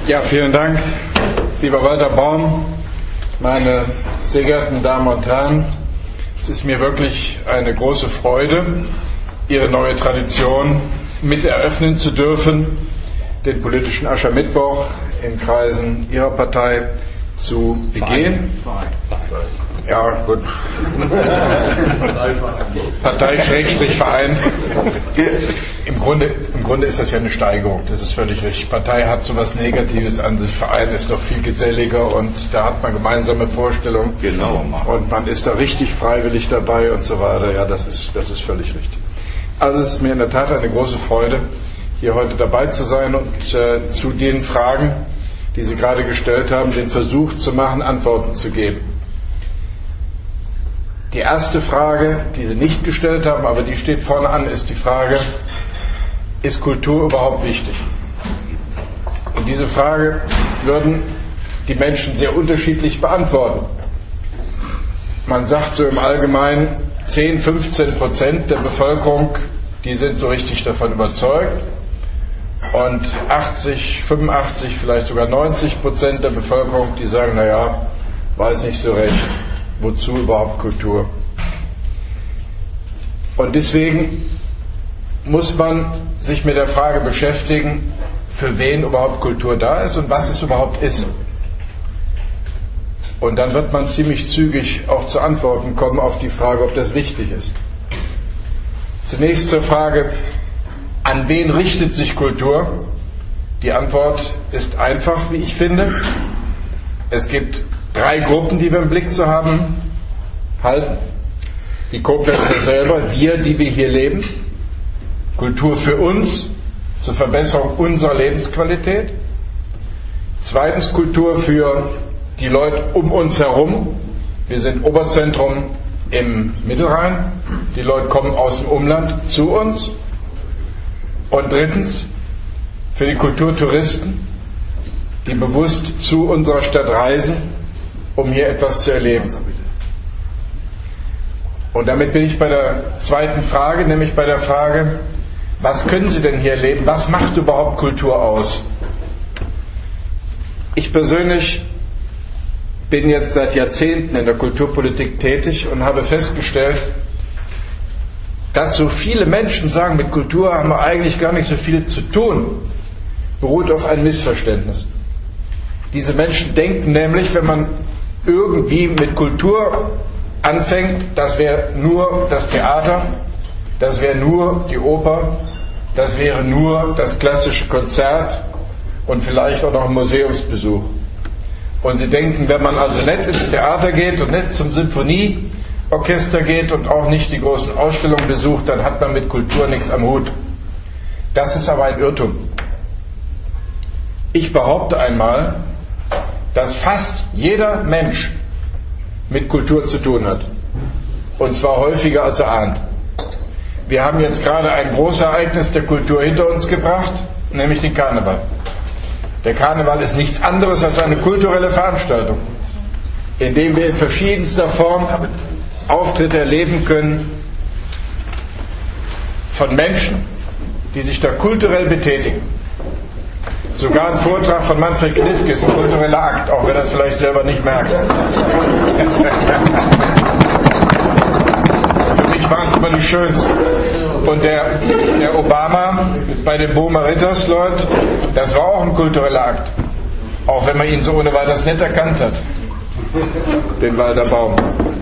Ja, vielen Dank, lieber Walter Baum, meine sehr geehrten Damen und Herren. Es ist mir wirklich eine große Freude, Ihre neue Tradition mit eröffnen zu dürfen, den politischen Aschermittwoch in Kreisen Ihrer Partei zu begehen. Ja, gut. Partei-Verein. Im Grunde ist das ja eine Steigerung, das ist völlig richtig. Partei hat so was Negatives an sich, Verein ist doch viel geselliger und da hat man gemeinsame Vorstellungen. Genau. Und man ist da richtig freiwillig dabei und so weiter. Ja, das ist völlig richtig. Also es ist mir in der Tat eine große Freude, hier heute dabei zu sein und zu den Fragen, die Sie gerade gestellt haben, den Versuch zu machen, Antworten zu geben. Die erste Frage, die Sie nicht gestellt haben, aber die steht vorne an, ist die Frage, ist Kultur überhaupt wichtig? Und diese Frage würden die Menschen sehr unterschiedlich beantworten. Man sagt so im Allgemeinen, 10-15% der Bevölkerung, die sind so richtig davon überzeugt. Und 80, 85, vielleicht sogar 90% der Bevölkerung, die sagen, naja, weiß nicht so recht, wozu überhaupt Kultur. Und deswegen muss man sich mit der Frage beschäftigen, für wen überhaupt Kultur da ist und was es überhaupt ist. Und dann wird man ziemlich zügig auch zu Antworten kommen auf die Frage, ob das wichtig ist. Zunächst zur Frage, an wen richtet sich Kultur? Die Antwort ist einfach, wie ich finde. Es gibt 3 Gruppen, die wir im Blick zu haben halten. Die Koblenzer selber, die wir hier leben. Kultur für uns, zur Verbesserung unserer Lebensqualität. Zweitens Kultur für die Leute um uns herum. Wir sind Oberzentrum im Mittelrhein. Die Leute kommen aus dem Umland zu uns. Und drittens für die Kulturtouristen, die bewusst zu unserer Stadt reisen, um hier etwas zu erleben. Und damit bin ich bei der zweiten Frage, nämlich bei der Frage, was können Sie denn hier erleben? Was macht überhaupt Kultur aus? Ich persönlich bin jetzt seit Jahrzehnten in der Kulturpolitik tätig und habe festgestellt, dass so viele Menschen sagen, mit Kultur haben wir eigentlich gar nicht so viel zu tun, beruht auf ein Missverständnis. Diese Menschen denken nämlich, wenn man irgendwie mit Kultur anfängt, das wäre nur das Theater, das wäre nur die Oper, das wäre nur das klassische Konzert und vielleicht auch noch ein Museumsbesuch. Und sie denken, wenn man also nicht ins Theater geht und nicht zum Symphonieorchester geht und auch nicht die großen Ausstellungen besucht, dann hat man mit Kultur nichts am Hut. Das ist aber ein Irrtum. Ich behaupte einmal, dass fast jeder Mensch mit Kultur zu tun hat. Und zwar häufiger als er ahnt. Wir haben jetzt gerade ein Großereignis der Kultur hinter uns gebracht, nämlich den Karneval. Der Karneval ist nichts anderes als eine kulturelle Veranstaltung, in dem wir in verschiedenster Form Auftritte erleben können von Menschen, die sich da kulturell betätigen. Sogar ein Vortrag von Manfred Knifke ist ein kultureller Akt, auch wenn er es vielleicht selber nicht merkt. Für mich waren es immer die schönsten. Und der Obama bei den Bohmer Rittersleut, das war auch ein kultureller Akt. Auch wenn man ihn so ohne weiteres nicht erkannt hat. Den Walter Baum.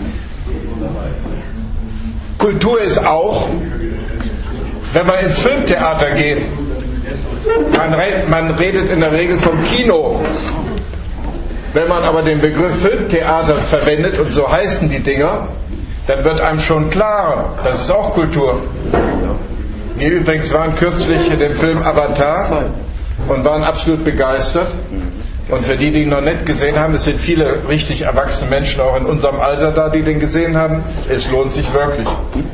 Kultur ist auch, wenn man ins Filmtheater geht. Man redet in der Regel vom Kino. Wenn man aber den Begriff Filmtheater verwendet, und so heißen die Dinger, dann wird einem schon klarer, das ist auch Kultur. Wir übrigens waren kürzlich in dem Film Avatar und waren absolut begeistert. Und für die ihn noch nicht gesehen haben, es sind viele richtig erwachsene Menschen auch in unserem Alter da, die den gesehen haben. Es lohnt sich wirklich.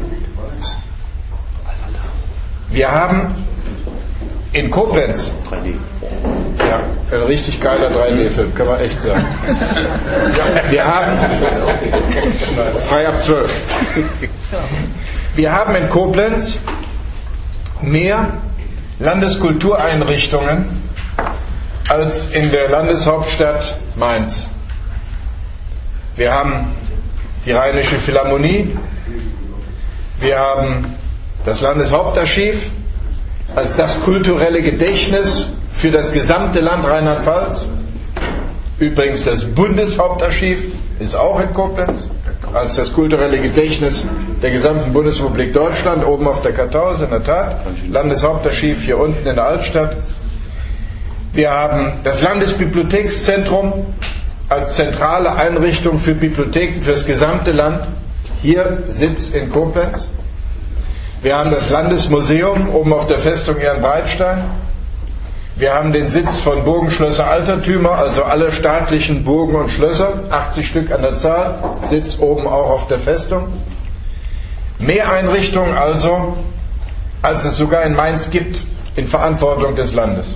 Wir haben in Koblenz, ja, ein richtig geiler 3D-Film, kann man echt sagen. Wir haben, frei ab 12. Wir haben in Koblenz mehr Landeskultureinrichtungen als in der Landeshauptstadt Mainz. Wir haben die Rheinische Philharmonie, wir haben das Landeshauptarchiv als das kulturelle Gedächtnis für das gesamte Land Rheinland-Pfalz. Übrigens das Bundeshauptarchiv ist auch in Koblenz, als das kulturelle Gedächtnis der gesamten Bundesrepublik Deutschland, oben auf der Kartause, in der Tat. Landeshauptarchiv hier unten in der Altstadt. Wir haben das Landesbibliothekszentrum als zentrale Einrichtung für Bibliotheken für das gesamte Land, hier Sitz in Koblenz. Wir haben das Landesmuseum oben auf der Festung Ehrenbreitstein. Wir haben den Sitz von Burgenschlösser Altertümer, also alle staatlichen Burgen und Schlösser, 80 Stück an der Zahl, Sitz oben auch auf der Festung. Mehr Einrichtungen also, als es sogar in Mainz gibt, in Verantwortung des Landes.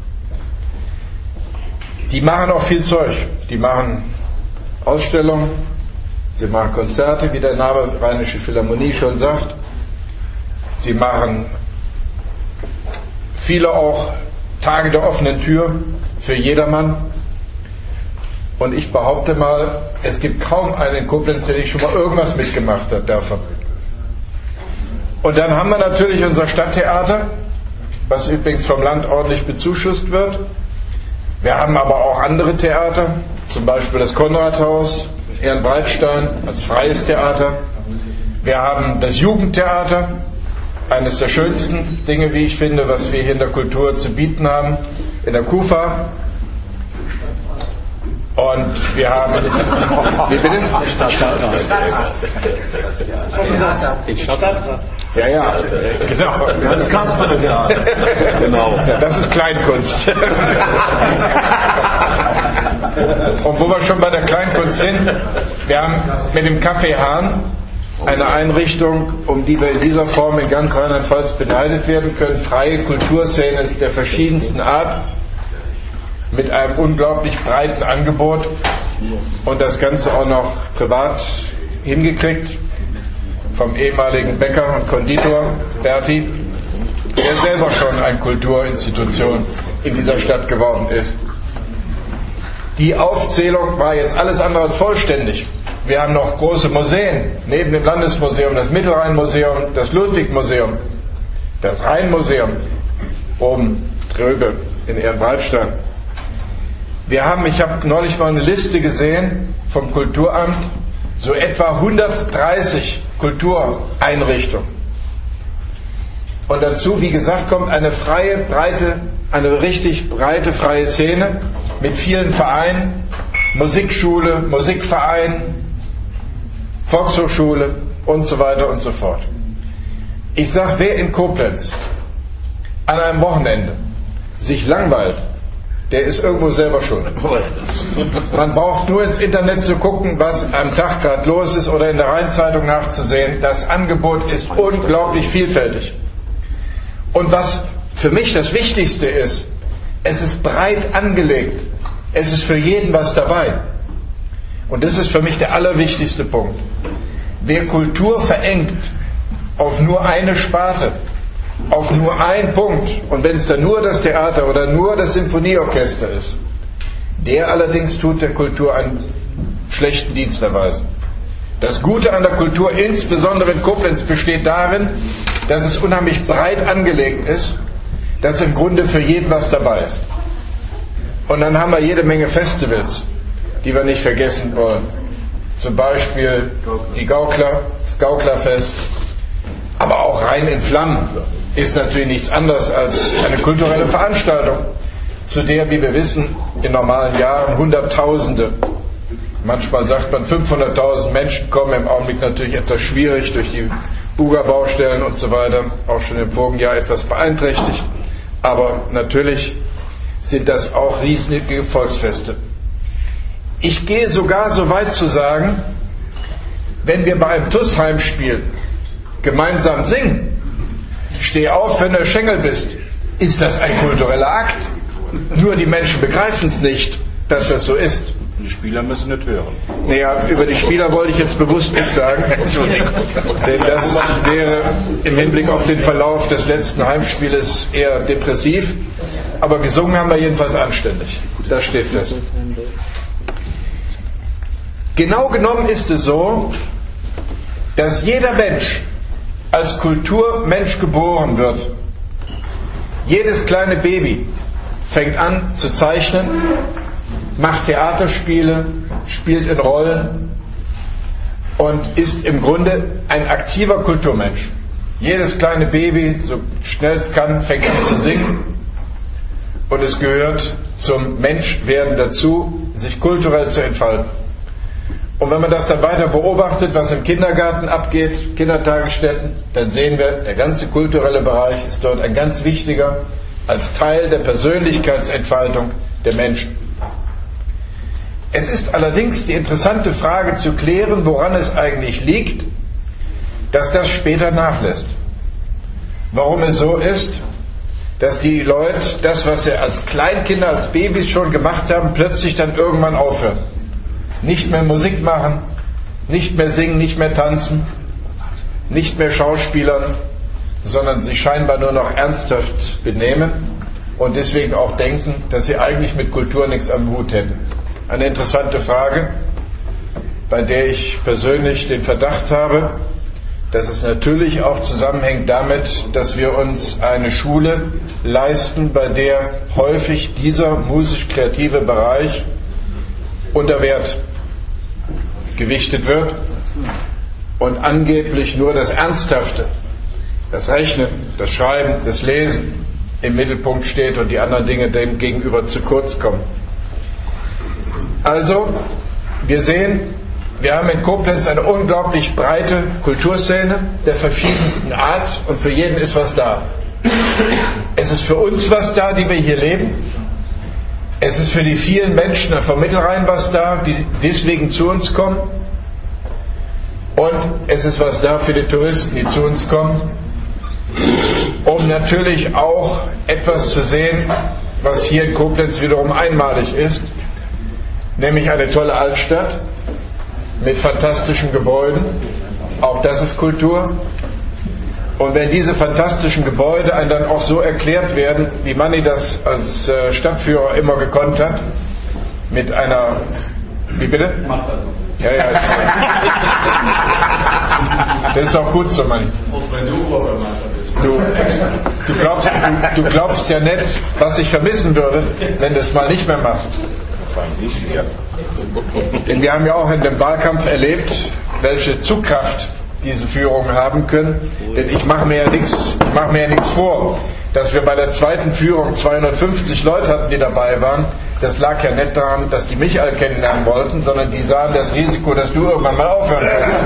Die machen auch viel Zeug. Die machen Ausstellungen, sie machen Konzerte, wie der Name Rheinische Philharmonie schon sagt. Sie machen viele auch Tage der offenen Tür für jedermann. Und ich behaupte mal, es gibt kaum einen in Koblenz, der nicht schon mal irgendwas mitgemacht hat davon. Und dann haben wir natürlich unser Stadttheater, was übrigens vom Land ordentlich bezuschusst wird. Wir haben aber auch andere Theater, zum Beispiel das Konradhaus, Ehrenbreitstein als freies Theater. Wir haben das Jugendtheater, eines der schönsten Dinge, wie ich finde, was wir hier in der Kultur zu bieten haben, in der KUFA. Und wir haben... Wie bitte? Den Stadttheater. Ja, ja, genau. Das ist Kasperle-Theater. Genau. Das ist Kleinkunst. Und wo wir schon bei der Kleinkunst sind, wir haben mit dem Café Hahn eine Einrichtung, um die wir in dieser Form in ganz Rheinland-Pfalz beneidet werden können, freie Kulturszene der verschiedensten Art, mit einem unglaublich breiten Angebot und das Ganze auch noch privat hingekriegt vom ehemaligen Bäcker und Konditor Berti, der selber schon eine Kulturinstitution in dieser Stadt geworden ist. Die Aufzählung war jetzt alles andere als vollständig. Wir haben noch große Museen, neben dem Landesmuseum, das Mittelrheinmuseum, das Ludwig-Museum, das Rheinmuseum, oben drüben in Ehrenbreitstein. Ich habe neulich mal eine Liste gesehen vom Kulturamt, so etwa 130 Kultureinrichtungen. Und dazu, wie gesagt, kommt eine richtig breite, freie Szene mit vielen Vereinen, Musikschule, Musikverein, Volkshochschule und so weiter und so fort. Ich sage, wer in Koblenz an einem Wochenende sich langweilt, der ist irgendwo selber schuld. Man braucht nur ins Internet zu gucken, was am Tag gerade los ist oder in der Rheinzeitung nachzusehen. Das Angebot ist unglaublich vielfältig. Und was für mich das Wichtigste ist, es ist breit angelegt. Es ist für jeden was dabei. Und das ist für mich der allerwichtigste Punkt. Wer Kultur verengt auf nur eine Sparte, auf nur einen Punkt, und wenn es dann nur das Theater oder nur das Sinfonieorchester ist, der allerdings tut der Kultur einen schlechten Dienst erweisen. Das Gute an der Kultur, insbesondere in Koblenz, besteht darin, dass es unheimlich breit angelegt ist, dass im Grunde für jeden was dabei ist. Und dann haben wir jede Menge Festivals, die wir nicht vergessen wollen. Zum Beispiel die Gaukler, das Gauklerfest, aber auch Rhein in Flammen ist natürlich nichts anderes als eine kulturelle Veranstaltung, zu der, wie wir wissen, in normalen Jahren Hunderttausende, manchmal sagt man 500.000 Menschen kommen, im Augenblick natürlich etwas schwierig durch die Buga-Baustellen und so weiter, auch schon im vorigen Jahr etwas beeinträchtigt, aber natürlich sind das auch riesige Volksfeste. Ich gehe sogar so weit zu sagen, wenn wir bei einem TuS-Heimspiel gemeinsam singen, steh auf, wenn du Schengel bist, ist das ein kultureller Akt. Nur die Menschen begreifen es nicht, dass das so ist. Die Spieler müssen nicht hören. Naja, über die Spieler wollte ich jetzt bewusst nichts sagen, denn das wäre im Hinblick auf den Verlauf des letzten Heimspieles eher depressiv. aber gesungen haben wir jedenfalls anständig. Das steht fest. Genau genommen ist es so, dass jeder Mensch als Kulturmensch geboren wird. Jedes kleine Baby fängt an zu zeichnen, macht Theaterspiele, spielt in Rollen und ist im Grunde ein aktiver Kulturmensch. Jedes kleine Baby, so schnell es kann, fängt an zu singen und es gehört zum Menschwerden dazu, sich kulturell zu entfalten. Und wenn man das dann weiter beobachtet, was im Kindergarten abgeht, Kindertagesstätten, dann sehen wir, der ganze kulturelle Bereich ist dort ein ganz wichtiger als Teil der Persönlichkeitsentfaltung der Menschen. Es ist allerdings die interessante Frage zu klären, woran es eigentlich liegt, dass das später nachlässt. Warum es so ist, dass die Leute das, was sie als Kleinkinder, als Babys schon gemacht haben, plötzlich dann irgendwann aufhören. Nicht mehr Musik machen, nicht mehr singen, nicht mehr tanzen, nicht mehr Schauspielern, sondern sich scheinbar nur noch ernsthaft benehmen und deswegen auch denken, dass sie eigentlich mit Kultur nichts am Hut hätten. Eine interessante Frage, bei der ich persönlich den Verdacht habe, dass es natürlich auch zusammenhängt damit, dass wir uns eine Schule leisten, bei der häufig dieser musisch-kreative Bereich unter Wert gewichtet wird und angeblich nur das Ernsthafte, das Rechnen, das Schreiben, das Lesen im Mittelpunkt steht und die anderen Dinge dem gegenüber zu kurz kommen. Also, wir sehen, wir haben in Koblenz eine unglaublich breite Kulturszene der verschiedensten Art und für jeden ist was da. Es ist für uns was da, die wir hier leben. Es ist für die vielen Menschen vom Mittelrhein was da, die deswegen zu uns kommen. Und es ist was da für die Touristen, die zu uns kommen, um natürlich auch etwas zu sehen, was hier in Koblenz wiederum einmalig ist, nämlich eine tolle Altstadt mit fantastischen Gebäuden. Auch das ist Kultur. Und wenn diese fantastischen Gebäude einem dann auch so erklärt werden, wie Manni das als Stadtführer immer gekonnt hat, mit einer... Wie bitte? Ja. Das ist auch gut so, Manni. Du glaubst ja nicht, was ich vermissen würde, wenn du es mal nicht mehr machst. Denn wir haben ja auch in dem Wahlkampf erlebt, welche Zugkraft diese Führungen haben können. Denn ich mache mir ja nichts vor, dass wir bei der zweiten Führung 250 Leute hatten, die dabei waren. Das lag ja nicht daran, dass die mich alle kennenlernen wollten, sondern die sahen das Risiko, dass du irgendwann mal aufhören kannst.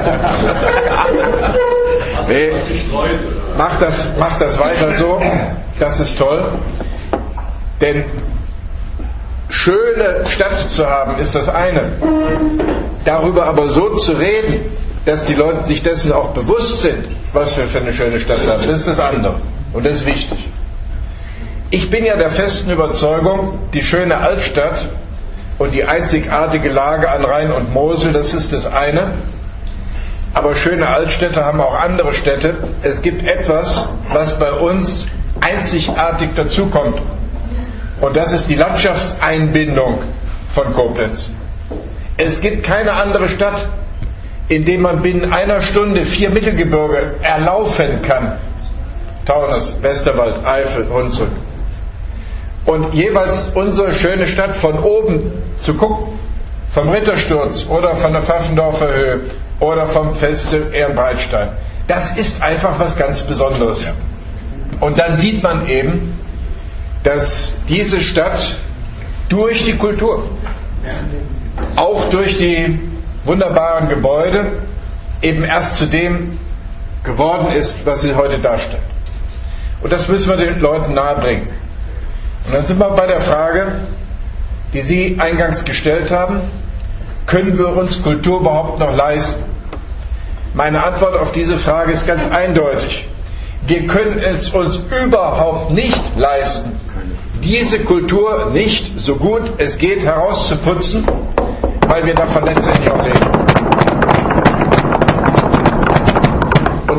Nee, mach das weiter so, das ist toll. Denn schöne Stadt zu haben, ist das eine. Darüber aber so zu reden, dass die Leute sich dessen auch bewusst sind, was wir für eine schöne Stadt haben, das ist das andere. Und das ist wichtig. Ich bin ja der festen Überzeugung, die schöne Altstadt und die einzigartige Lage an Rhein und Mosel, das ist das eine. Aber schöne Altstädte haben auch andere Städte. Es gibt etwas, was bei uns einzigartig dazukommt. Und das ist die Landschaftseinbindung von Koblenz. Es gibt keine andere Stadt, in der man binnen einer Stunde 4 Mittelgebirge erlaufen kann. Taunus, Westerwald, Eifel, Hunsrück. Und jeweils unsere schöne Stadt von oben zu gucken, vom Rittersturz oder von der Pfaffendorfer Höhe oder vom Feste Ehrenbreitstein, das ist einfach was ganz Besonderes. Und dann sieht man eben, dass diese Stadt durch die Kultur, auch durch die wunderbaren Gebäude, eben erst zu dem geworden ist, was sie heute darstellt. Und das müssen wir den Leuten nahebringen. Und dann sind wir bei der Frage, die Sie eingangs gestellt haben, können wir uns Kultur überhaupt noch leisten? Meine Antwort auf diese Frage ist ganz eindeutig. Wir können es uns überhaupt nicht leisten, diese Kultur nicht so gut es geht herauszuputzen, weil wir davon letztendlich auch leben. Und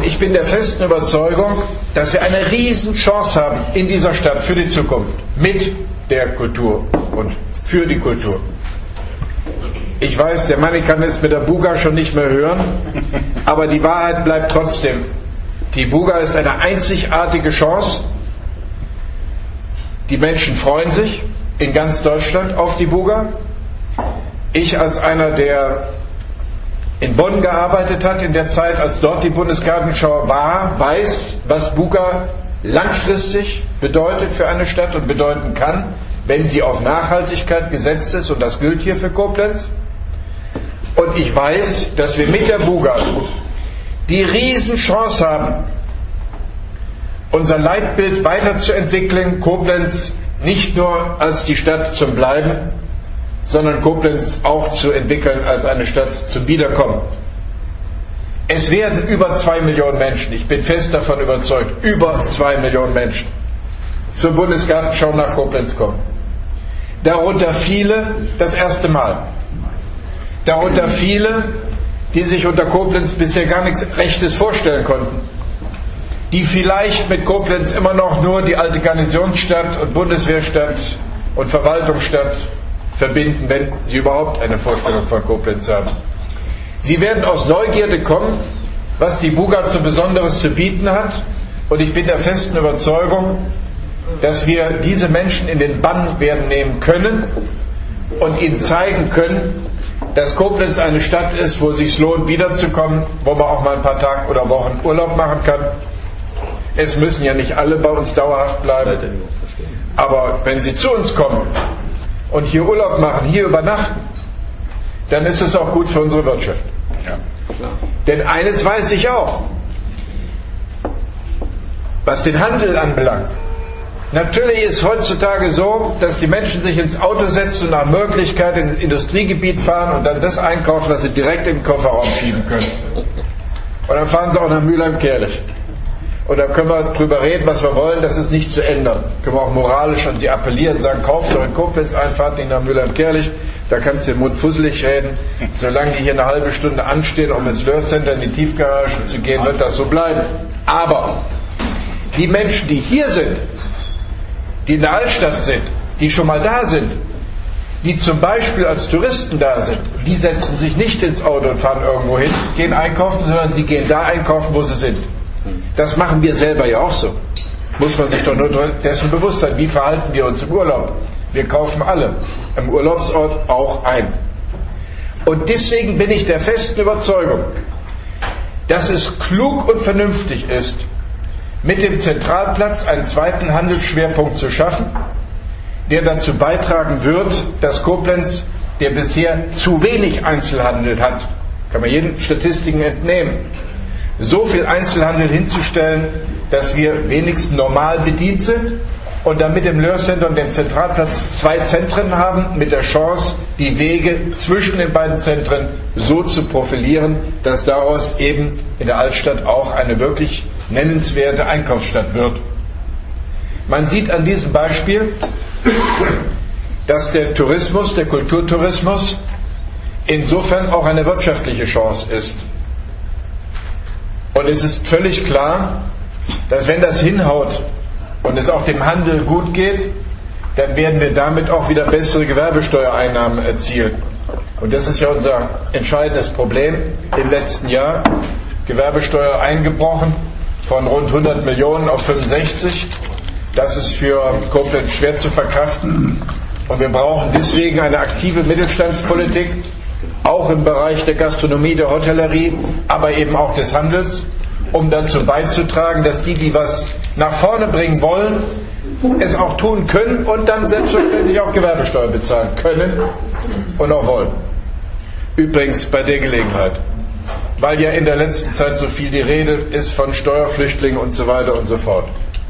Und ich bin der festen Überzeugung, dass wir eine Riesenchance haben in dieser Stadt für die Zukunft mit der Kultur und für die Kultur. Ich weiß, der Manni kann es mit der Buga schon nicht mehr hören, aber die Wahrheit bleibt trotzdem. Die Buga ist eine einzigartige Chance. Die Menschen freuen sich in ganz Deutschland auf die Buga. Ich als einer, der in Bonn gearbeitet hat in der Zeit, als dort die Bundesgartenschau war, weiß, was Buga langfristig bedeutet für eine Stadt und bedeuten kann, wenn sie auf Nachhaltigkeit gesetzt ist, und das gilt hier für Koblenz. Und ich weiß, dass wir mit der Buga die Riesenchance haben, unser Leitbild weiterzuentwickeln, Koblenz nicht nur als die Stadt zum Bleiben, sondern Koblenz auch zu entwickeln als eine Stadt zum Wiederkommen. Es werden über 2 Millionen Menschen, ich bin fest davon überzeugt, über 2 Millionen Menschen zur Bundesgartenschau nach Koblenz kommen. Darunter viele das erste Mal. Darunter viele, die sich unter Koblenz bisher gar nichts Rechtes vorstellen konnten. Die vielleicht mit Koblenz immer noch nur die alte Garnisonsstadt und Bundeswehrstadt und Verwaltungsstadt verbinden, wenn sie überhaupt eine Vorstellung von Koblenz haben. Sie werden aus Neugierde kommen, was die Buga so Besonderes zu bieten hat, und ich bin der festen Überzeugung, dass wir diese Menschen in den Bann werden nehmen können und ihnen zeigen können, dass Koblenz eine Stadt ist, wo es sich lohnt, wiederzukommen, wo man auch mal ein paar Tage oder Wochen Urlaub machen kann. Es müssen ja nicht alle bei uns dauerhaft bleiben, aber wenn sie zu uns kommen und hier Urlaub machen, hier übernachten, dann ist es auch gut für unsere Wirtschaft. Ja, klar. Denn eines weiß ich auch, was den Handel anbelangt. Natürlich ist heutzutage so, dass die Menschen sich ins Auto setzen und nach Möglichkeit ins Industriegebiet fahren und dann das einkaufen, was sie direkt in den Kofferraum schieben können. Und dann fahren sie auch nach Mülheim-Kärlich. Und da können wir drüber reden, was wir wollen, das ist nicht zu ändern. Können wir auch moralisch an sie appellieren, sagen, kauft doch in Koblenz ein, fahrt nicht nach Mülheim-Kärlich, da kannst du den Mund fusselig reden. Solange die hier eine halbe Stunde anstehen, um ins Löhr Center in die Tiefgarage zu gehen, wird das so bleiben. Aber die Menschen, die hier sind, die in der Altstadt sind, die schon mal da sind, die zum Beispiel als Touristen da sind, die setzen sich nicht ins Auto und fahren irgendwo hin, gehen einkaufen, sondern sie gehen da einkaufen, wo sie sind. Das machen wir selber ja auch so. Muss man sich doch nur dessen bewusst sein. Wie verhalten wir uns im Urlaub? Wir kaufen alle im Urlaubsort auch ein. Und deswegen bin ich der festen Überzeugung, dass es klug und vernünftig ist, mit dem Zentralplatz einen zweiten Handelsschwerpunkt zu schaffen, der dazu beitragen wird, dass Koblenz, der bisher zu wenig Einzelhandel hat, kann man jeden Statistiken entnehmen, so viel Einzelhandel hinzustellen, dass wir wenigstens normal bedient sind und dann mit dem Löhr Center und dem Zentralplatz 2 Zentren haben, mit der Chance, die Wege zwischen den beiden Zentren so zu profilieren, dass daraus eben in der Altstadt auch eine wirklich nennenswerte Einkaufsstadt wird. Man sieht an diesem Beispiel, dass der Tourismus, der Kulturtourismus, insofern auch eine wirtschaftliche Chance ist. Und es ist völlig klar, dass wenn das hinhaut und es auch dem Handel gut geht, dann werden wir damit auch wieder bessere Gewerbesteuereinnahmen erzielen. Und das ist ja unser entscheidendes Problem im letzten Jahr. Gewerbesteuer eingebrochen von rund 100 Millionen auf 65. Das ist für Koblenz schwer zu verkraften. Und wir brauchen deswegen eine aktive Mittelstandspolitik, auch im Bereich der Gastronomie, der Hotellerie, aber eben auch des Handels, um dazu beizutragen, dass die was nach vorne bringen wollen, es auch tun können und dann selbstverständlich auch Gewerbesteuer bezahlen können und auch wollen. Übrigens bei der Gelegenheit, weil ja in der letzten Zeit so viel die Rede ist von Steuerflüchtlingen und so weiter und so fort.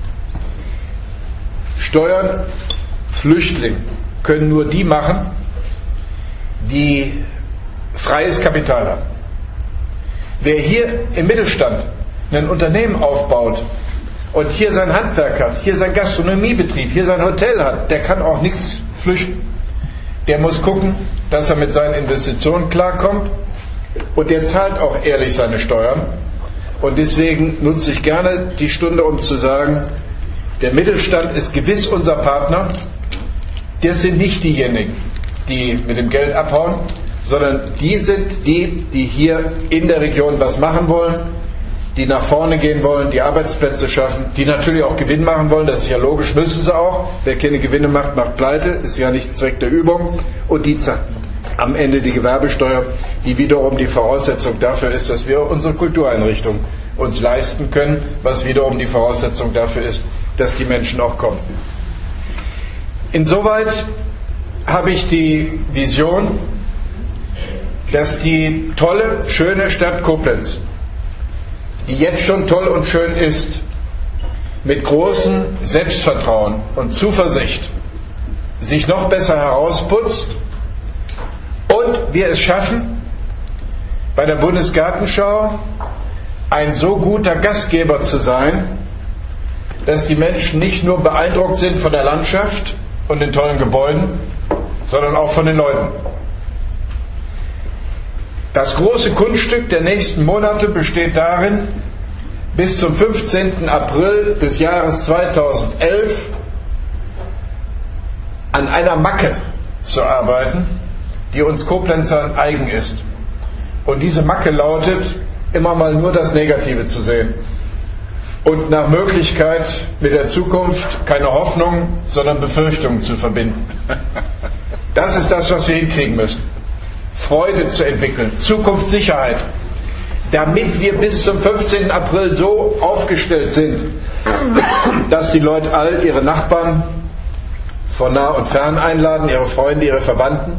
Steuern, Flüchtlinge können nur die machen, die freies Kapital haben. Wer hier im Mittelstand ein Unternehmen aufbaut und hier sein Handwerk hat, hier sein Gastronomiebetrieb, hier sein Hotel hat, der kann auch nichts flüchten. Der muss gucken, dass er mit seinen Investitionen klarkommt und der zahlt auch ehrlich seine Steuern. Und deswegen nutze ich gerne die Stunde, um zu sagen, der Mittelstand ist gewiss unser Partner. Das sind nicht diejenigen, die mit dem Geld abhauen, sondern die sind die hier in der Region was machen wollen, die nach vorne gehen wollen, die Arbeitsplätze schaffen, die natürlich auch Gewinn machen wollen, das ist ja logisch, müssen sie auch. Wer keine Gewinne macht, macht Pleite, ist ja nicht Zweck der Übung. Und die zahlen am Ende die Gewerbesteuer, die wiederum die Voraussetzung dafür ist, dass wir unsere Kultureinrichtung uns leisten können, was wiederum die Voraussetzung dafür ist, dass die Menschen auch kommen. Insoweit habe ich die Vision, dass die tolle, schöne Stadt Koblenz, die jetzt schon toll und schön ist, mit großem Selbstvertrauen und Zuversicht sich noch besser herausputzt und wir es schaffen, bei der Bundesgartenschau ein so guter Gastgeber zu sein, dass die Menschen nicht nur beeindruckt sind von der Landschaft und den tollen Gebäuden, sondern auch von den Leuten. Das große Kunststück der nächsten Monate besteht darin, bis zum 15. April des Jahres 2011 an einer Macke zu arbeiten, die uns Koblenzern eigen ist. Und diese Macke lautet, immer mal nur das Negative zu sehen. Und nach Möglichkeit mit der Zukunft keine Hoffnung, sondern Befürchtungen zu verbinden. Das ist das, was wir hinkriegen müssen. Freude zu entwickeln, Zukunftssicherheit, damit wir bis zum 15. April so aufgestellt sind, dass die Leute all ihre Nachbarn von nah und fern einladen, ihre Freunde, ihre Verwandten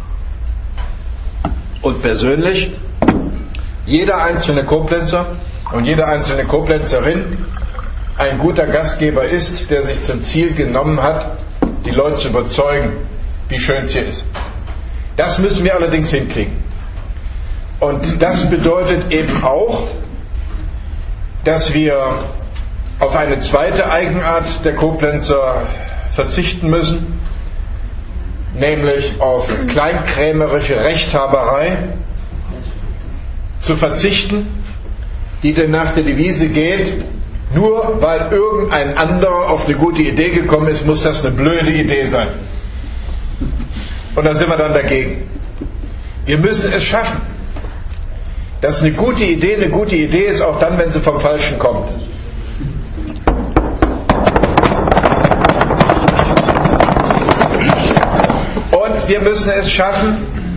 und persönlich jeder einzelne Koblenzer und jede einzelne Koblenzerin ein guter Gastgeber ist, der sich zum Ziel genommen hat, die Leute zu überzeugen, wie schön es hier ist. Das müssen wir allerdings hinkriegen. Und das bedeutet eben auch, dass wir auf eine zweite Eigenart der Koblenzer verzichten müssen, nämlich auf kleinkrämerische Rechthaberei zu verzichten, die denn nach der Devise geht, nur weil irgendein anderer auf eine gute Idee gekommen ist, muss das eine blöde Idee sein. Und da sind wir dann dagegen. Wir müssen es schaffen, dass eine gute Idee ist, auch dann, wenn sie vom Falschen kommt. Und wir müssen es schaffen,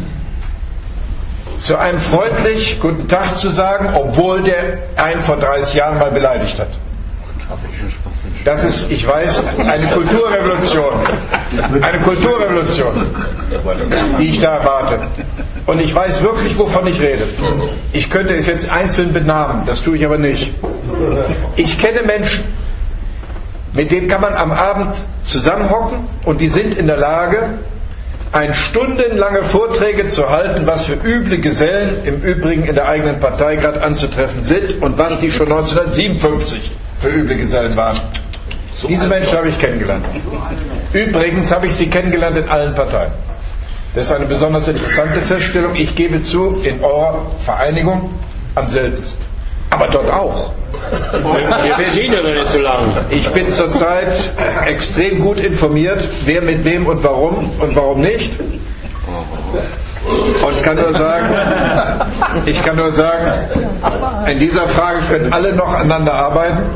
zu einem freundlich Guten Tag zu sagen, obwohl der einen vor 30 Jahren mal beleidigt hat. Das ist, ich weiß, eine Kulturrevolution. Eine Kulturrevolution, die ich da erwarte. Und ich weiß wirklich, wovon ich rede. Ich könnte es jetzt einzeln benamen, das tue ich aber nicht. Ich kenne Menschen, mit denen kann man am Abend zusammenhocken und die sind in der Lage, stundenlange Vorträge zu halten, was für üble Gesellen im Übrigen in der eigenen Partei gerade anzutreffen sind und was die schon 1957 für üble Gesellen waren. Diese Menschen habe ich kennengelernt. Übrigens habe ich sie kennengelernt in allen Parteien. Das ist eine besonders interessante Feststellung. Ich gebe zu, in eurer Vereinigung am seltensten. Aber dort auch. Ich bin zurzeit extrem gut informiert, wer mit wem und warum nicht. Und kann nur sagen, in dieser Frage können alle noch aneinander arbeiten.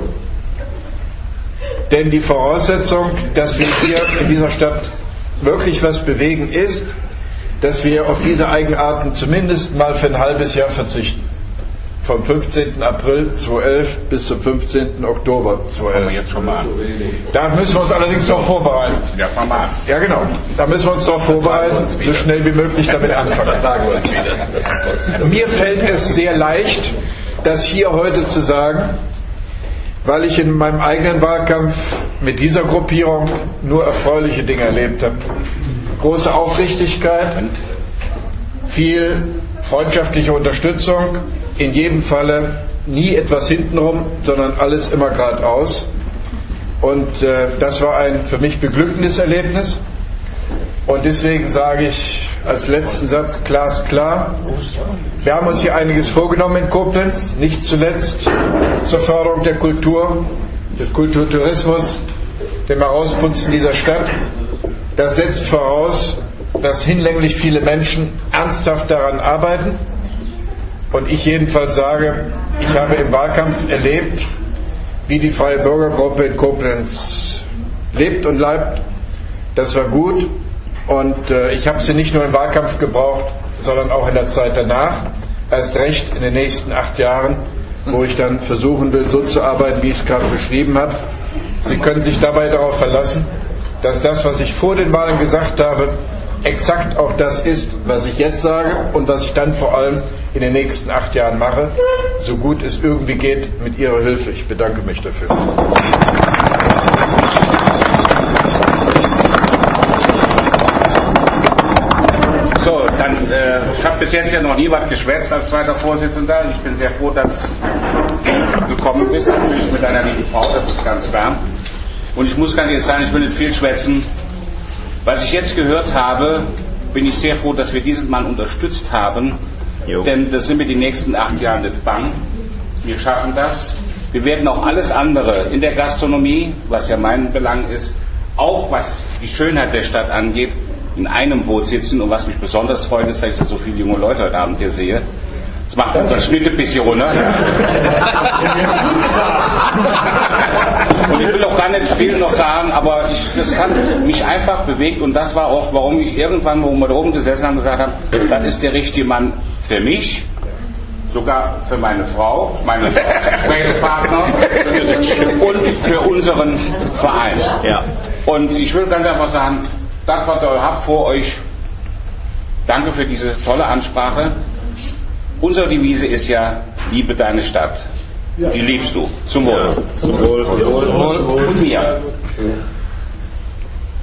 Denn die Voraussetzung, dass wir hier in dieser Stadt wirklich was bewegen, ist, dass wir auf diese Eigenarten zumindest mal für ein halbes Jahr verzichten. Vom 15. April 2011 bis zum 15. Oktober 2011. Jetzt schon mal an. Da müssen wir uns allerdings noch vorbereiten. Ja, fang mal an. Ja, genau. Da müssen wir uns noch vorbereiten, so schnell wie möglich damit anfangen. Mir fällt es sehr leicht, das hier heute zu sagen, weil ich in meinem eigenen Wahlkampf mit dieser Gruppierung nur erfreuliche Dinge erlebt habe. Große Aufrichtigkeit, viel freundschaftliche Unterstützung, in jedem Falle nie etwas hintenrum, sondern alles immer geradeaus. Und das war ein für mich beglückendes Erlebnis. Und deswegen sage ich als letzten Satz glasklar, wir haben uns hier einiges vorgenommen in Koblenz, nicht zuletzt zur Förderung der Kultur, des Kulturtourismus, dem Herauspunzen dieser Stadt. Das setzt voraus, dass hinlänglich viele Menschen ernsthaft daran arbeiten. Und ich jedenfalls sage, ich habe im Wahlkampf erlebt, wie die Freie Bürgergruppe in Koblenz lebt und leibt. Das war gut. Und ich habe sie nicht nur im Wahlkampf gebraucht, sondern auch in der Zeit danach. Erst recht in den nächsten 8 Jahren, wo ich dann versuchen will, so zu arbeiten, wie ich es gerade beschrieben habe. Sie können sich dabei darauf verlassen, dass das, was ich vor den Wahlen gesagt habe, exakt auch das ist, was ich jetzt sage und was ich dann vor allem in den nächsten 8 Jahren mache, so gut es irgendwie geht, mit Ihrer Hilfe. Ich bedanke mich dafür. So, dann, ich habe bis jetzt ja noch nie was geschwätzt als zweiter Vorsitzender. Ich bin sehr froh, dass du gekommen bist, natürlich mit deiner lieben Frau, das ist ganz warm. Und ich muss ganz ehrlich sagen, ich will nicht viel schwätzen. Was ich jetzt gehört habe, bin ich sehr froh, dass wir diesen Mann unterstützt haben, denn das sind wir die nächsten 8 Jahre nicht bang. Wir schaffen das. Wir werden auch alles andere in der Gastronomie, was ja mein Belang ist, auch was die Schönheit der Stadt angeht, in einem Boot sitzen. Und was mich besonders freut, ist, dass ich so viele junge Leute heute Abend hier sehe. Das macht unseren Schnitt ein bisschen runter. Und ich will auch gar nicht viel noch sagen, aber das hat mich einfach bewegt und das war auch, warum ich irgendwann, wo wir da oben gesessen haben, gesagt habe, das ist der richtige Mann für mich, sogar für meine Frau, meine Gesprächspartner und für unseren Verein. Ja. Und ich will ganz einfach sagen, das, was ihr habt vor euch, danke für diese tolle Ansprache. Unsere Devise ist ja, liebe deine Stadt. Die liebst du. Zum Wohl. Zum Wohl. Und mir.